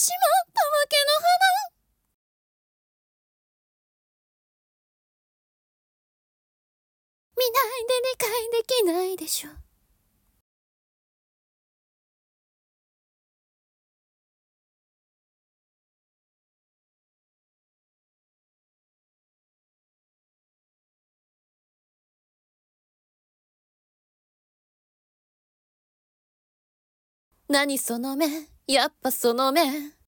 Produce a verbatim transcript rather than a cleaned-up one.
しまったわけの花。見ないで理解できないでしょ。何その目、やっぱその目。